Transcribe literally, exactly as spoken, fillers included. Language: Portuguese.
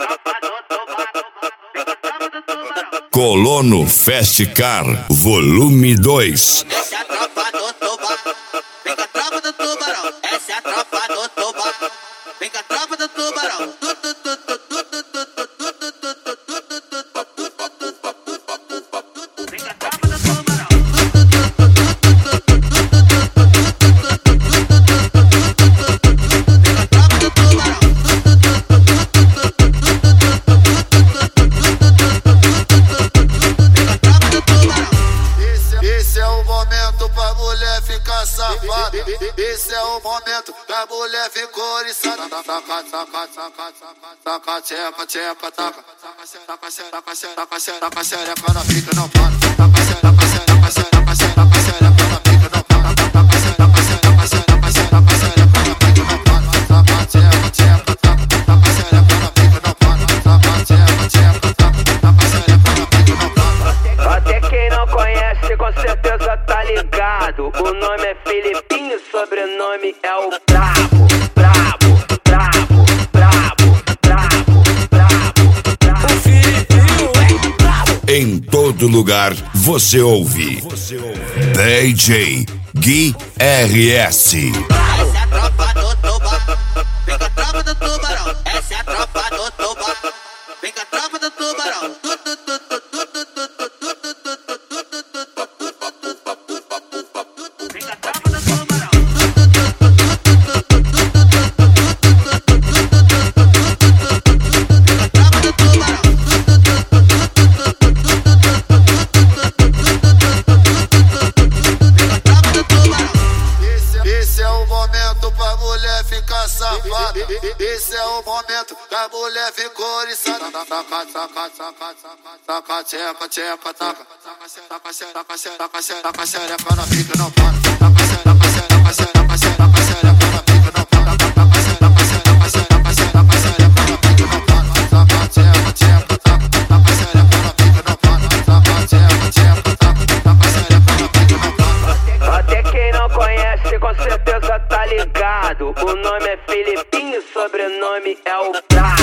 Colono Fast Car, volume dois. Essa é a tropa do tubarão. Vem com a tropa do tubarão. Essa é a tropa do tubarão. Vem com a tropa do tubarão. Safada, esse é o momento que a mulher ficou oriçada. Taca, taca, taca, taca, tcheca, tcheca, taca. Taca, taca, taca, taca, xereca na pica, não para. Taca, taca, taca, taca, xereca na pica, não para. Taca, taca, taca, taca, xereca na pica, não para. Taca, tcheca, tcheca, taca. Taca, xereca na pica, não para. Taca, tcheca, tcheca, taca. Taca, xereca na pica, não para. Até quem não conhece com certeza tá ligado. O nome é Filipinho, sobrenome é o Brabo, Brabo, Brabo, Brabo, Brabo, Brabo, Brabo. O Filipinho é brabo. Em todo lugar você ouve D J Gui R S. Essa é a tropa do tubarão. Vem com a tropa do tubarão. Essa é a tropa do tubarão. Vem com a tropa do tubarão. Safada, esse é o momento que a mulher ficou oriçada. Taca, taca, taca, taca, tcheca, tcheca, taca. Taca, taca, taca, taca, xereca na pica, não para. Taca, taca, taca, taca, xereca na pica, não para. Taca, taca, taca, taca, xereca na pica, não para. Taca, tcheca, tcheca, taca. Taca, xereca na pica, não para. Taca, tcheca, tcheca, taca. Taca, xereca na pica, não para. Até quem não conhece com certeza tá ligado. O nome é Filipinho, sobrenome é o Brabo.